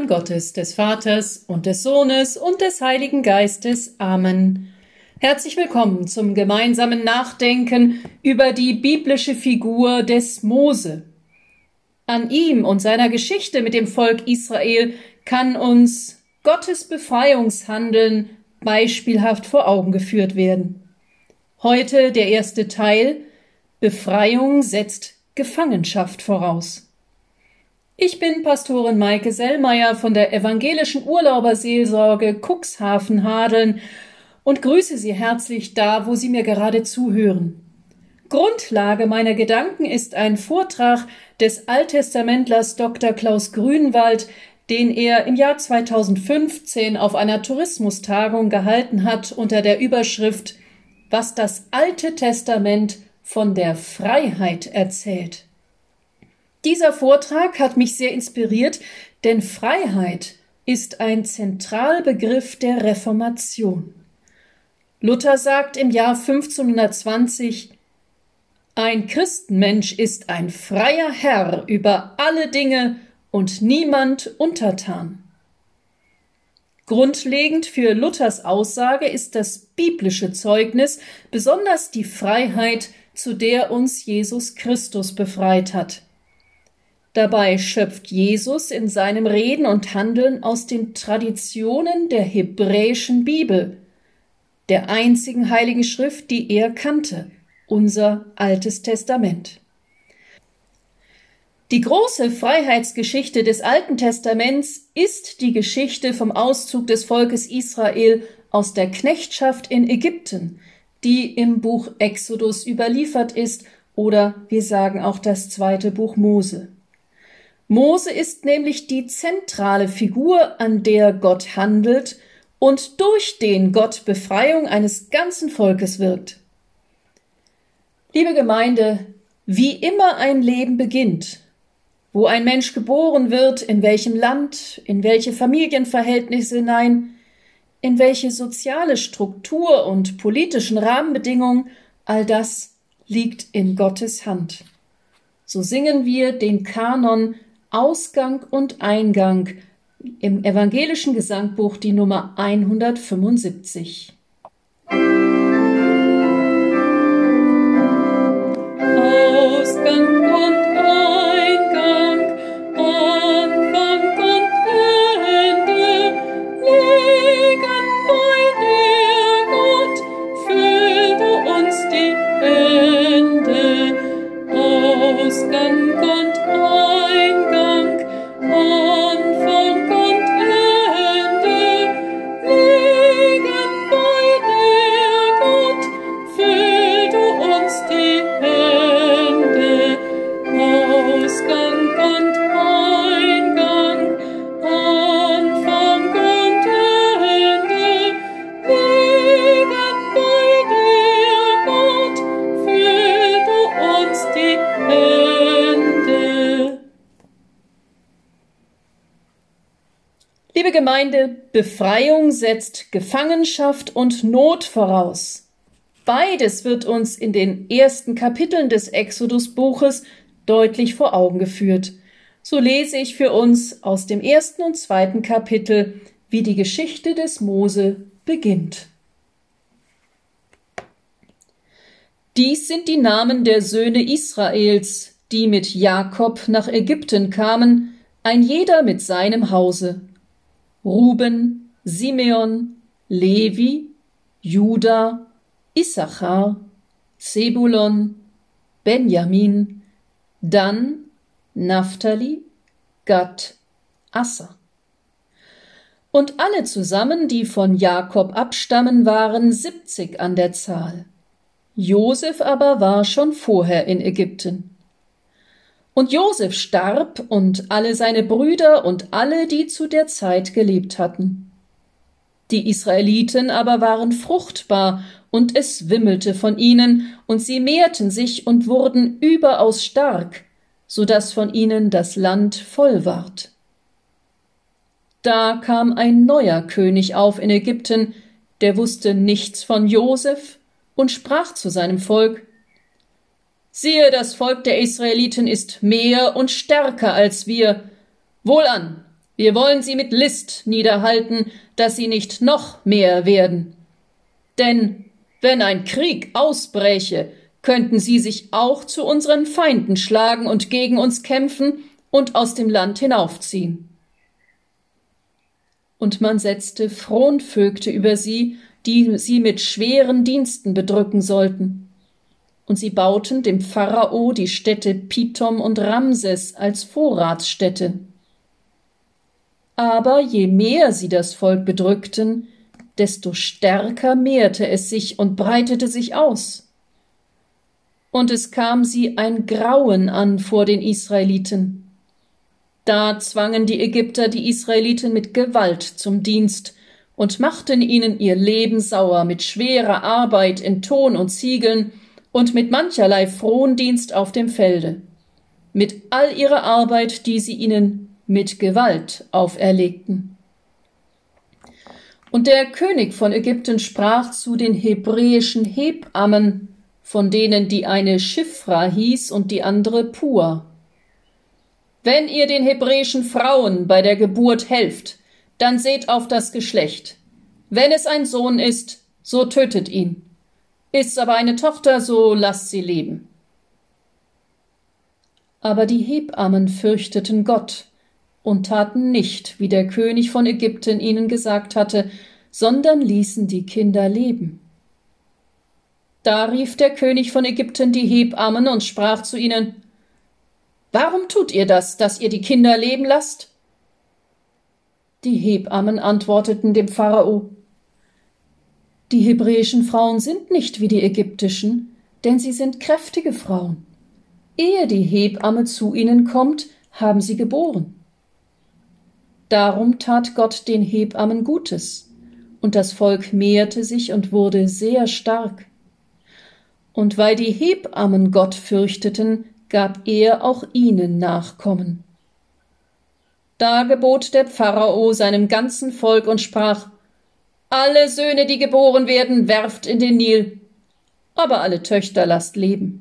Namen Gottes, des Vaters und des Sohnes und des Heiligen Geistes. Amen. Herzlich willkommen zum gemeinsamen Nachdenken über die biblische Figur des Mose. An ihm und seiner Geschichte mit dem Volk Israel kann uns Gottes Befreiungshandeln beispielhaft vor Augen geführt werden. Heute der erste Teil: Befreiung setzt Gefangenschaft voraus. Ich bin Pastorin Maike Sellmeier von der evangelischen Urlauberseelsorge Cuxhaven-Hadeln und grüße Sie herzlich da, wo Sie mir gerade zuhören. Grundlage meiner Gedanken ist ein Vortrag des Alttestamentlers Dr. Klaus Grünwald, den er im Jahr 2015 auf einer Tourismustagung gehalten hat unter der Überschrift »Was das Alte Testament von der Freiheit erzählt«. Dieser Vortrag hat mich sehr inspiriert, denn Freiheit ist ein Zentralbegriff der Reformation. Luther sagt im Jahr 1520, ein Christenmensch ist ein freier Herr über alle Dinge und niemand untertan. Grundlegend für Luthers Aussage ist das biblische Zeugnis, besonders die Freiheit, zu der uns Jesus Christus befreit hat. Dabei schöpft Jesus in seinem Reden und Handeln aus den Traditionen der hebräischen Bibel, der einzigen heiligen Schrift, die er kannte, unser Altes Testament. Die große Freiheitsgeschichte des Alten Testaments ist die Geschichte vom Auszug des Volkes Israel aus der Knechtschaft in Ägypten, die im Buch Exodus überliefert ist, oder wir sagen auch das zweite Buch Mose. Mose ist nämlich die zentrale Figur, an der Gott handelt und durch den Gott Befreiung eines ganzen Volkes wirkt. Liebe Gemeinde, wie immer ein Leben beginnt, wo ein Mensch geboren wird, in welchem Land, in welche Familienverhältnisse hinein, in welche soziale Struktur und politischen Rahmenbedingungen, all das liegt in Gottes Hand. So singen wir den Kanon Ausgang und Eingang im evangelischen Gesangbuch, die Nummer 175. Ausgang und Eingang, Anfang und Ende, liegen bei dir, Gott, füll du uns die Hände. Ausgang und Eingang, Anfang und Ende, liegen bei dir, Gott, füll du uns die Hände. Ausgang und Eingang, Anfang und Ende, liegen bei dir, Gott, füll du uns die Hände. Liebe Gemeinde, Befreiung setzt Gefangenschaft und Not voraus. Beides wird uns in den ersten Kapiteln des Exodus-Buches deutlich vor Augen geführt. So lese ich für uns aus dem ersten und zweiten Kapitel, wie die Geschichte des Mose beginnt. Dies sind die Namen der Söhne Israels, die mit Jakob nach Ägypten kamen, ein jeder mit seinem Hause: Ruben, Simeon, Levi, Juda, Issachar, Zebulon, Benjamin, Dan, Naphtali, Gad, Asser. Und alle zusammen, die von Jakob abstammen, waren 70 an der Zahl. Josef aber war schon vorher in Ägypten. Und Josef starb und alle seine Brüder und alle, die zu der Zeit gelebt hatten. Die Israeliten aber waren fruchtbar, und es wimmelte von ihnen, und sie mehrten sich und wurden überaus stark, so dass von ihnen das Land voll ward. Da kam ein neuer König auf in Ägypten, der wusste nichts von Josef und sprach zu seinem Volk: Siehe, das Volk der Israeliten ist mehr und stärker als wir. Wohlan, Wir wollen sie mit List niederhalten, dass sie nicht noch mehr werden. Denn wenn ein Krieg ausbräche, könnten sie sich auch zu unseren Feinden schlagen und gegen uns kämpfen und aus dem Land hinaufziehen. Und man setzte Fronvögte über sie, die sie mit schweren Diensten bedrücken sollten. Und sie bauten dem Pharao die Städte Pithom und Ramses als Vorratsstätte. Aber je mehr sie das Volk bedrückten, desto stärker mehrte es sich und breitete sich aus. Und es kam sie ein Grauen an vor den Israeliten. Da zwangen die Ägypter die Israeliten mit Gewalt zum Dienst und machten ihnen ihr Leben sauer mit schwerer Arbeit in Ton und Ziegeln und mit mancherlei Frondienst auf dem Felde, mit all ihrer Arbeit, die sie ihnen mit Gewalt auferlegten. Und der König von Ägypten sprach zu den hebräischen Hebammen, von denen die eine Schifra hieß und die andere Pua: Wenn ihr den hebräischen Frauen bei der Geburt helft, dann seht auf das Geschlecht. Wenn es ein Sohn ist, so tötet ihn. Ist's aber eine Tochter, so lasst sie leben. Aber die Hebammen fürchteten Gott und taten nicht, wie der König von Ägypten ihnen gesagt hatte, sondern ließen die Kinder leben. Da rief der König von Ägypten die Hebammen und sprach zu ihnen: Warum tut ihr das, dass ihr die Kinder leben lasst? Die Hebammen antworteten dem Pharao: Die hebräischen Frauen sind nicht wie die ägyptischen, denn sie sind kräftige Frauen. Ehe die Hebamme zu ihnen kommt, haben sie geboren. Darum tat Gott den Hebammen Gutes, und das Volk mehrte sich und wurde sehr stark. Und weil die Hebammen Gott fürchteten, gab er auch ihnen Nachkommen. Da gebot der Pharao seinem ganzen Volk und sprach: Alle Söhne, die geboren werden, werft in den Nil, aber alle Töchter lasst leben.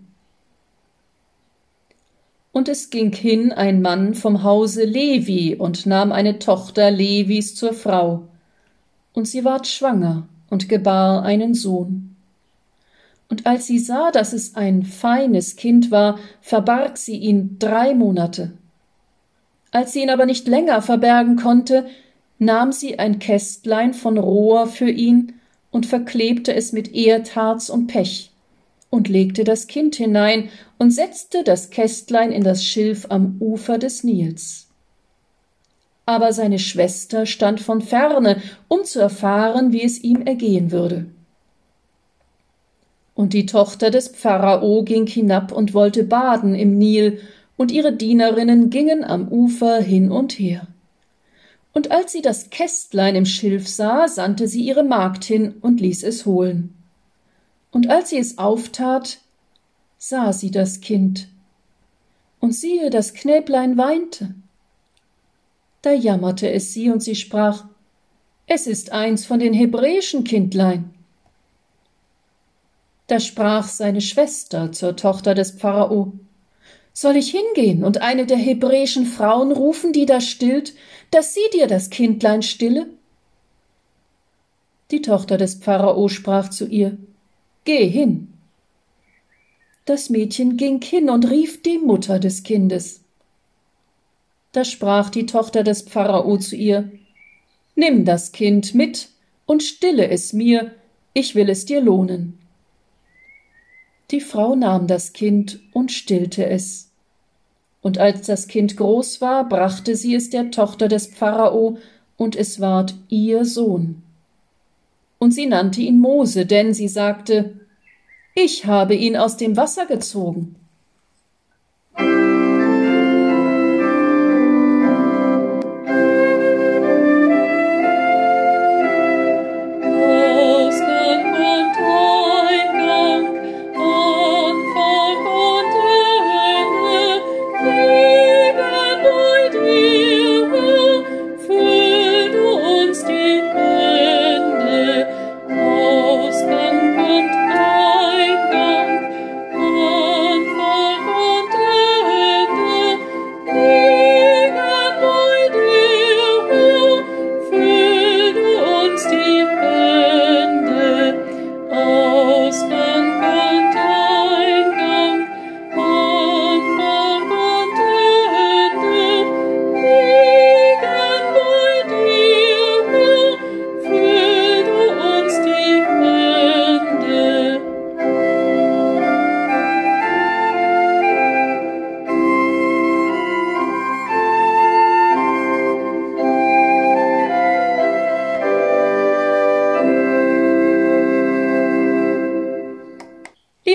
Und es ging hin ein Mann vom Hause Levi und nahm eine Tochter Levis zur Frau. Und sie ward schwanger und gebar einen Sohn. Und als sie sah, dass es ein feines Kind war, verbarg sie ihn 3 Monate. Als sie ihn aber nicht länger verbergen konnte, nahm sie ein Kästlein von Rohr für ihn und verklebte es mit Erdharz und Pech und legte das Kind hinein und setzte das Kästlein in das Schilf am Ufer des Nils. Aber seine Schwester stand von ferne, um zu erfahren, wie es ihm ergehen würde. Und die Tochter des Pharao ging hinab und wollte baden im Nil, und ihre Dienerinnen gingen am Ufer hin und her. Und als sie das Kästlein im Schilf sah, sandte sie ihre Magd hin und ließ es holen. Und als sie es auftat, sah sie das Kind. Und siehe, das Knäblein weinte. Da jammerte es sie, und sie sprach: Es ist eins von den hebräischen Kindlein. Da sprach seine Schwester zur Tochter des Pharao: Soll ich hingehen und eine der hebräischen Frauen rufen, die da stillt, dass sie dir das Kindlein stille? Die Tochter des Pharao sprach zu ihr: Geh hin. Das Mädchen ging hin und rief die Mutter des Kindes. Da sprach die Tochter des Pharao zu ihr: Nimm das Kind mit und stille es mir, ich will es dir lohnen. Die Frau nahm das Kind und stillte es. Und als das Kind groß war, brachte sie es der Tochter des Pharao, und es ward ihr Sohn. Und sie nannte ihn Mose, denn sie sagte: Ich habe ihn aus dem Wasser gezogen. Ausgang und Eingang,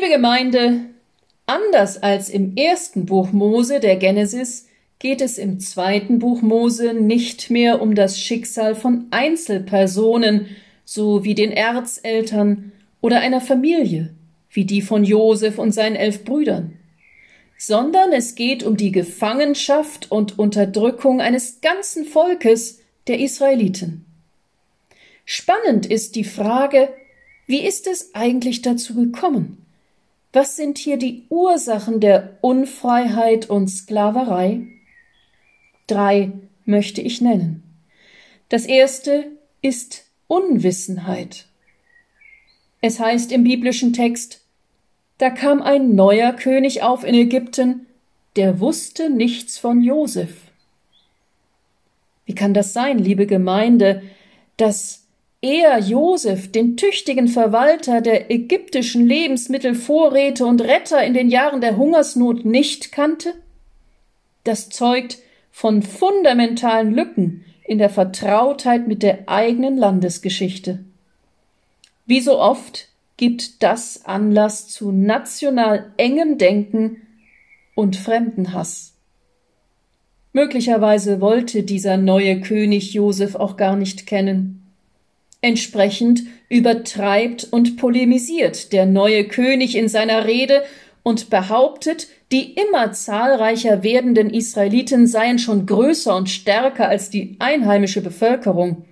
Liebe Gemeinde, anders als im ersten Buch Mose, der Genesis, geht es im zweiten Buch Mose nicht mehr um das Schicksal von Einzelpersonen, so wie den Erzeltern oder einer Familie, wie die von Josef und seinen 11 Brüdern, sondern es geht um die Gefangenschaft und Unterdrückung eines ganzen Volkes, der Israeliten. Spannend ist die Frage, wie ist es eigentlich dazu gekommen? Was sind hier die Ursachen der Unfreiheit und Sklaverei? 3 möchte ich nennen. Das erste ist Unwissenheit. Es heißt im biblischen Text, da kam ein neuer König auf in Ägypten, der wusste nichts von Josef. Wie kann das sein, liebe Gemeinde, dass er, Josef, den tüchtigen Verwalter der ägyptischen Lebensmittelvorräte und Retter in den Jahren der Hungersnot nicht kannte? Das zeugt von fundamentalen Lücken in der Vertrautheit mit der eigenen Landesgeschichte. Wie so oft gibt das Anlass zu national engem Denken und Fremdenhass. Möglicherweise wollte dieser neue König Josef auch gar nicht kennen. Entsprechend übertreibt und polemisiert der neue König in seiner Rede und behauptet, die immer zahlreicher werdenden Israeliten seien schon größer und stärker als die einheimische Bevölkerung.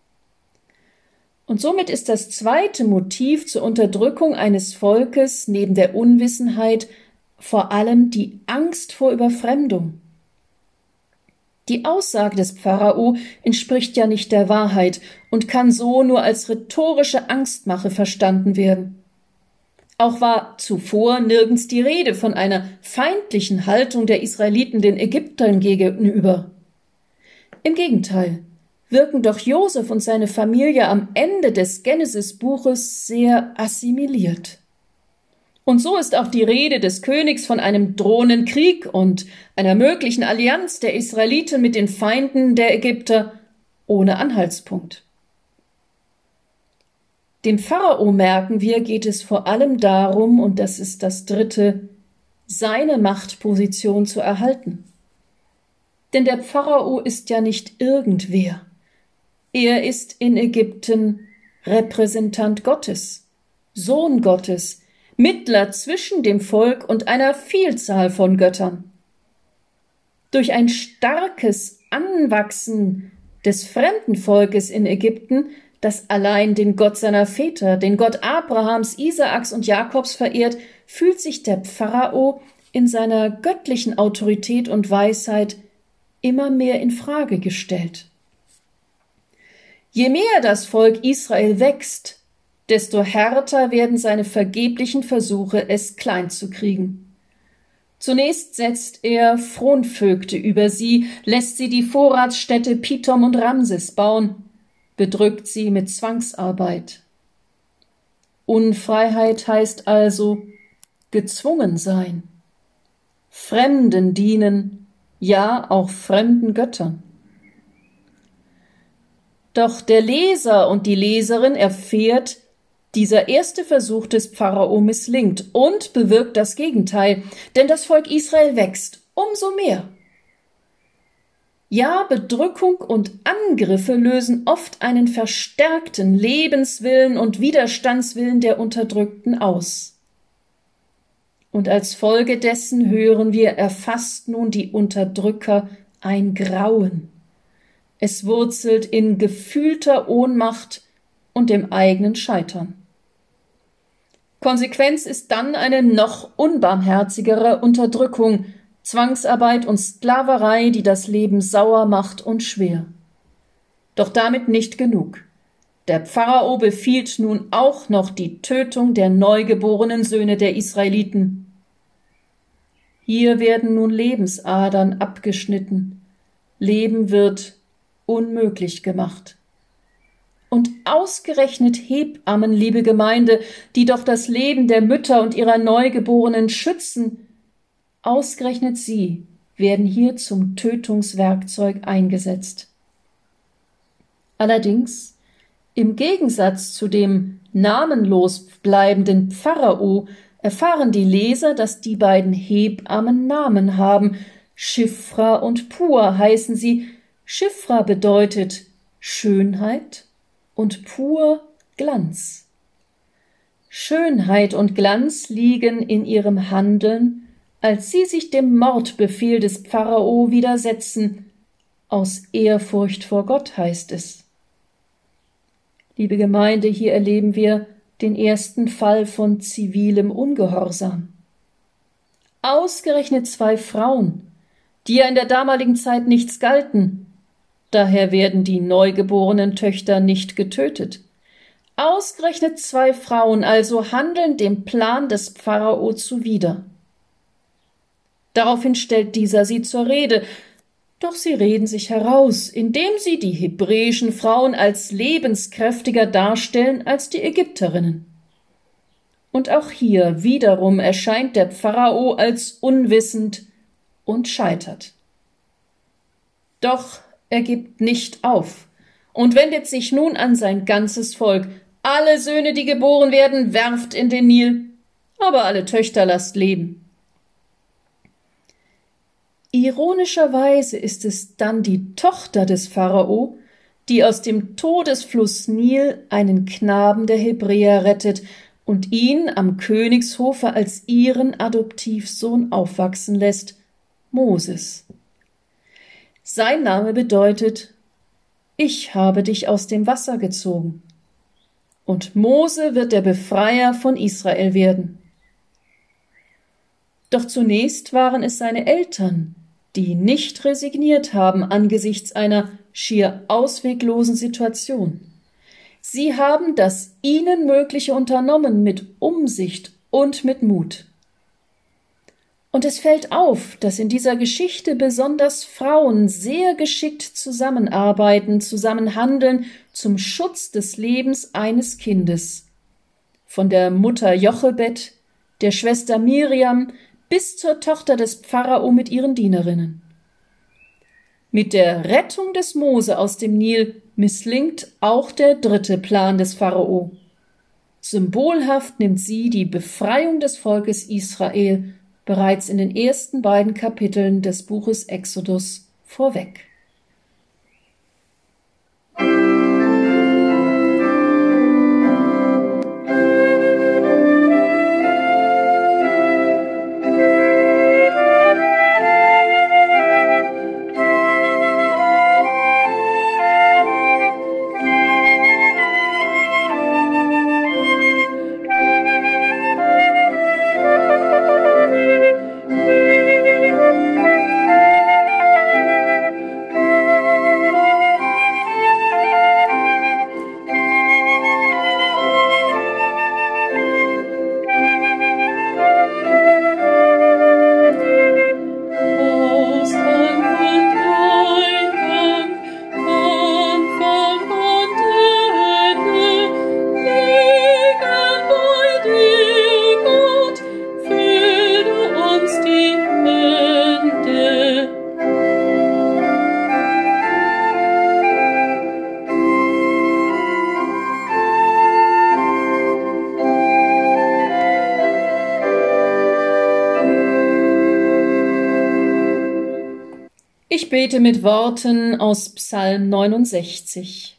Und somit ist das zweite Motiv zur Unterdrückung eines Volkes neben der Unwissenheit vor allem die Angst vor Überfremdung. Die Aussage des Pharao entspricht ja nicht der Wahrheit und kann so nur als rhetorische Angstmache verstanden werden. Auch war zuvor nirgends die Rede von einer feindlichen Haltung der Israeliten den Ägyptern gegenüber. Im Gegenteil, wirken doch Josef und seine Familie am Ende des Genesis-Buches sehr assimiliert. Und so ist auch die Rede des Königs von einem drohenden Krieg und einer möglichen Allianz der Israeliten mit den Feinden der Ägypter ohne Anhaltspunkt. Dem Pharao, merken wir, geht es vor allem darum, und das ist das dritte, seine Machtposition zu erhalten. Denn der Pharao ist ja nicht irgendwer. Er ist in Ägypten Repräsentant Gottes, Sohn Gottes, Mittler zwischen dem Volk und einer Vielzahl von Göttern. Durch ein starkes Anwachsen des Fremdenvolkes in Ägypten, das allein den Gott seiner Väter, den Gott Abrahams, Isaaks und Jakobs verehrt, fühlt sich der Pharao in seiner göttlichen Autorität und Weisheit immer mehr in Frage gestellt. Je mehr das Volk Israel wächst, desto härter werden seine vergeblichen Versuche, es klein zu kriegen. Zunächst setzt er Fronvögte über sie, lässt sie die Vorratsstädte Pithom und Ramses bauen, bedrückt sie mit Zwangsarbeit. Unfreiheit heißt also gezwungen sein, Fremden dienen, ja auch fremden Göttern. Doch der Leser und die Leserin erfährt, dieser erste Versuch des Pharao misslingt und bewirkt das Gegenteil, denn das Volk Israel wächst umso mehr. Ja, Bedrückung und Angriffe lösen oft einen verstärkten Lebenswillen und Widerstandswillen der Unterdrückten aus. Und als Folge dessen hören wir, erfasst nun die Unterdrücker ein Grauen. Es wurzelt in gefühlter Ohnmacht und dem eigenen Scheitern. Konsequenz ist dann eine noch unbarmherzigere Unterdrückung, Zwangsarbeit und Sklaverei, die das Leben sauer macht und schwer. Doch damit nicht genug. Der Pharao befiehlt nun auch noch die Tötung der neugeborenen Söhne der Israeliten. Hier werden nun Lebensadern abgeschnitten. Leben wird unmöglich gemacht. Und ausgerechnet Hebammen, liebe Gemeinde, die doch das Leben der Mütter und ihrer Neugeborenen schützen, ausgerechnet sie werden hier zum Tötungswerkzeug eingesetzt. Allerdings, im Gegensatz zu dem namenlos bleibenden Pharao, erfahren die Leser, dass die beiden Hebammen Namen haben. Schifra und Pur heißen sie. Schifra bedeutet Schönheit und Pur Glanz. Schönheit und Glanz liegen in ihrem Handeln, als sie sich dem Mordbefehl des Pharao widersetzen. Aus Ehrfurcht vor Gott heißt es. Liebe Gemeinde, hier erleben wir den ersten Fall von zivilem Ungehorsam. Ausgerechnet 2 Frauen, die ja in der damaligen Zeit nichts galten, daher werden die neugeborenen Töchter nicht getötet. Ausgerechnet 2 Frauen also handeln dem Plan des Pharao zuwider. Daraufhin stellt dieser sie zur Rede, doch sie reden sich heraus, indem sie die hebräischen Frauen als lebenskräftiger darstellen als die Ägypterinnen. Und auch hier wiederum erscheint der Pharao als unwissend und scheitert. Doch er gibt nicht auf und wendet sich nun an sein ganzes Volk. Alle Söhne, die geboren werden, werft in den Nil, aber alle Töchter lasst leben. Ironischerweise ist es dann die Tochter des Pharao, die aus dem Todesfluss Nil einen Knaben der Hebräer rettet und ihn am Königshofe als ihren Adoptivsohn aufwachsen lässt, Moses. Sein Name bedeutet: Ich habe dich aus dem Wasser gezogen. Und Mose wird der Befreier von Israel werden. Doch zunächst waren es seine Eltern, die nicht resigniert haben angesichts einer schier ausweglosen Situation. Sie haben das ihnen Mögliche unternommen mit Umsicht und mit Mut. Und es fällt auf, dass in dieser Geschichte besonders Frauen sehr geschickt zusammenarbeiten, zusammenhandeln zum Schutz des Lebens eines Kindes. Von der Mutter Jochebed, der Schwester Miriam bis zur Tochter des Pharao mit ihren Dienerinnen. Mit der Rettung des Mose aus dem Nil misslingt auch der 3. Plan des Pharao. Symbolhaft nimmt sie die Befreiung des Volkes Israel bereits in den ersten beiden Kapiteln des Buches Exodus vorweg. Ich bete mit Worten aus Psalm 69.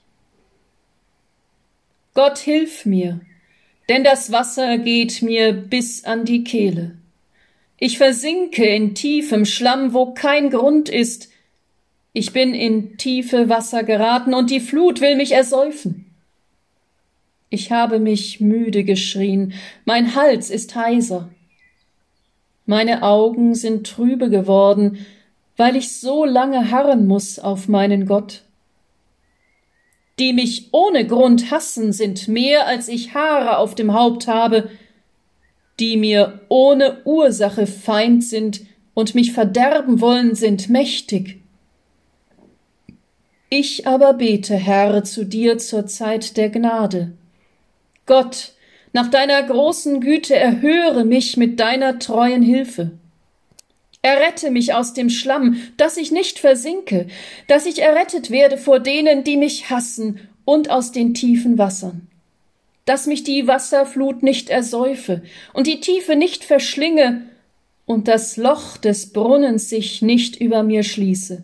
Gott, hilf mir, denn das Wasser geht mir bis an die Kehle. Ich versinke in tiefem Schlamm, wo kein Grund ist. Ich bin in tiefe Wasser geraten und die Flut will mich ersäufen. Ich habe mich müde geschrien, mein Hals ist heiser. Meine Augen sind trübe geworden, weil ich so lange harren muß auf meinen Gott. Die mich ohne Grund hassen, sind mehr, als ich Haare auf dem Haupt habe, die mir ohne Ursache Feind sind und mich verderben wollen, sind mächtig. Ich aber bete, Herr, zu dir zur Zeit der Gnade. Gott, nach deiner großen Güte erhöre mich mit deiner treuen Hilfe. Errette mich aus dem Schlamm, dass ich nicht versinke, dass ich errettet werde vor denen, die mich hassen, und aus den tiefen Wassern. dass mich die Wasserflut nicht ersäufe und die Tiefe nicht verschlinge und das Loch des Brunnens sich nicht über mir schließe.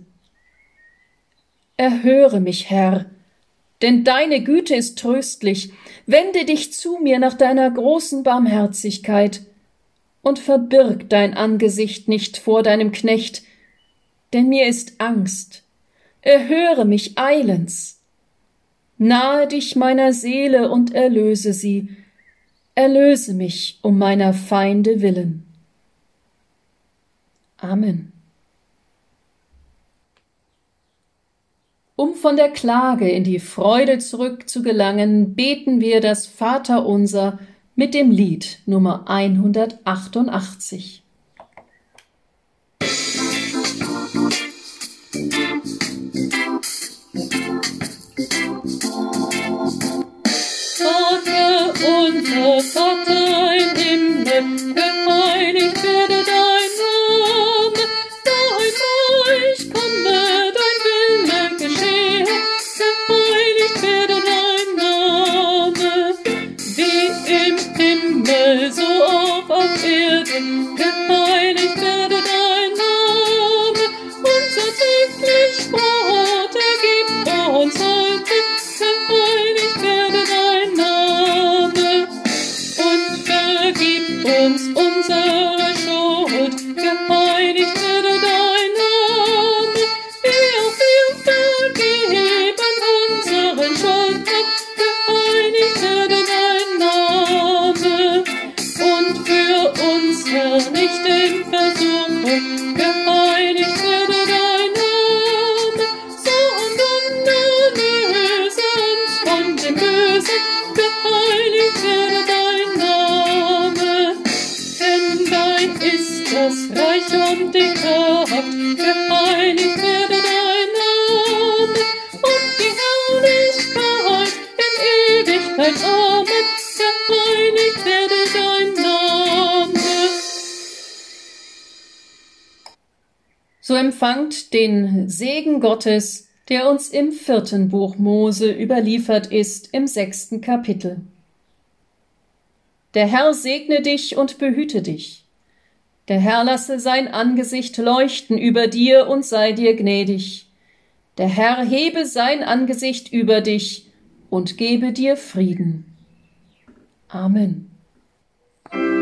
Erhöre mich, Herr, denn deine Güte ist tröstlich. Wende dich zu mir nach deiner großen Barmherzigkeit und verbirg dein Angesicht nicht vor deinem Knecht, denn mir ist Angst. Erhöre mich eilends. Nahe dich meiner Seele und erlöse sie. Erlöse mich um meiner Feinde willen. Amen. Um von der Klage in die Freude zurückzugelangen, beten wir das Vaterunser mit dem Lied Nummer 188. Vater unser, Vater im Himmel, geheiligt werde dein Name, dein Reich komme, dein Wille geschehe, geheiligt werde dein Name, wie im Himmel, so auch auf Erden, geheiligt werde dein Name, unser täglich Brot ergib uns heute, geheiligt werde dein Name, und vergib uns unsere Schuld, geheiligt werde dein Name, wie auch wir vergeben unseren Schuldnern, geheiligt werde dein Name, und für uns, Herr, nicht in Versuchung, geheiligt werde dein Name, sondern erlöse uns von dem Bösen, geheiligt werde dein Name, denn dein ist das Reich und die Kraft, geheiligt werde dein Name, und die Herrlichkeit in Ewigkeit, Amen, geheiligt werde dein Name. So empfangt den Segen Gottes, der uns im 4. Buch Mose überliefert ist, im 6. Kapitel. Der Herr segne dich und behüte dich. Der Herr lasse sein Angesicht leuchten über dir und sei dir gnädig. Der Herr hebe sein Angesicht über dich und gebe dir Frieden. Amen.